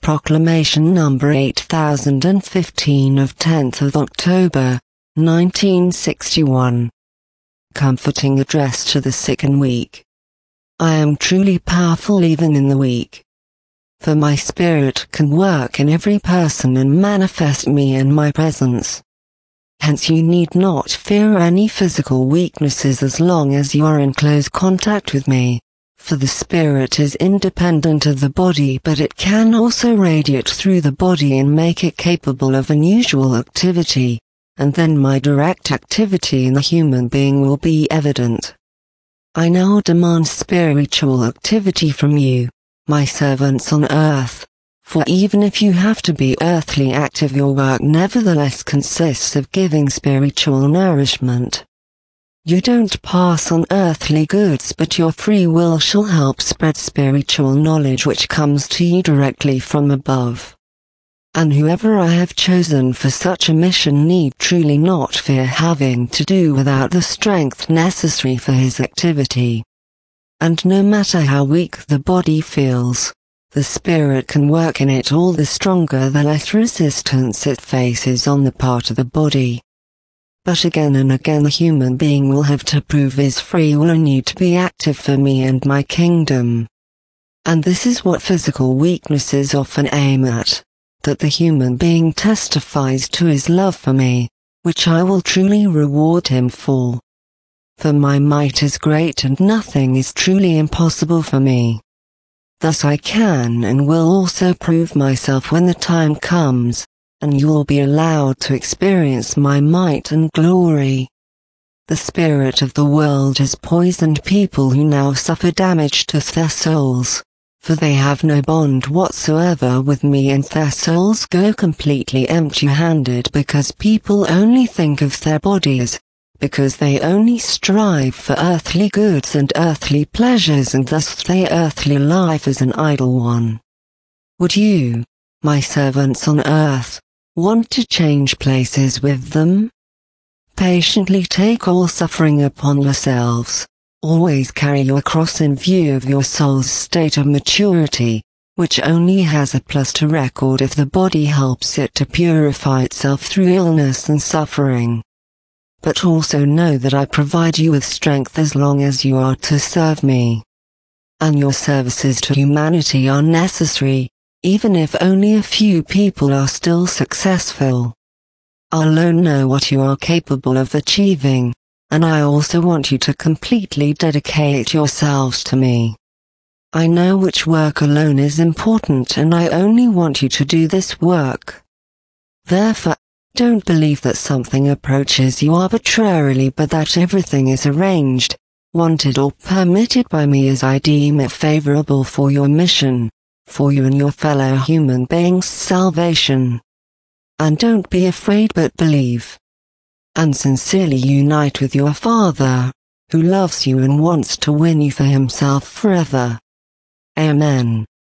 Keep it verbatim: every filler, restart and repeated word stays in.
Proclamation number eight thousand fifteen of tenth of October, nineteen sixty-one. Comforting address to the sick and weak. I am truly powerful even in the weak. For my spirit can work in every person and manifest me in my presence. Hence you need not fear any physical weaknesses as long as you are in close contact with me. For the spirit is independent of the body, but it can also radiate through the body and make it capable of unusual activity, and then my direct activity in the human being will be evident. I now demand spiritual activity from you, my servants on earth, for even if you have to be earthly active, your work nevertheless consists of giving spiritual nourishment. You don't pass on earthly goods, but your free will shall help spread spiritual knowledge which comes to you directly from above. And whoever I have chosen for such a mission need truly not fear having to do without the strength necessary for his activity. And no matter how weak the body feels, the spirit can work in it all the stronger the less resistance it faces on the part of the body. But again and again the human being will have to prove his free will and need to be active for me and my kingdom. And this is what physical weaknesses often aim at, that the human being testifies to his love for me, which I will truly reward him for. For my might is great and nothing is truly impossible for me. Thus I can and will also prove myself when the time comes, and you will be allowed to experience my might and glory. The spirit of the world has poisoned people who now suffer damage to their souls, for they have no bond whatsoever with me, and their souls go completely empty-handed because people only think of their bodies, because they only strive for earthly goods and earthly pleasures, and thus their earthly life is an idle one. Would you, my servants on earth, want to change places with them? Patiently take all suffering upon yourselves. Always carry your cross in view of your soul's state of maturity, which only has a plus to record if the body helps it to purify itself through illness and suffering. But also know that I provide you with strength as long as you are to serve me. And your services to humanity are necessary, even if only a few people are still successful. I alone know what you are capable of achieving, and I also want you to completely dedicate yourselves to me. I know which work alone is important, and I only want you to do this work. Therefore, don't believe that something approaches you arbitrarily, but that everything is arranged, wanted or permitted by me as I deem it favorable for your mission, for you and your fellow human beings' salvation. And don't be afraid but believe. And sincerely unite with your Father, who loves you and wants to win you for himself forever. Amen.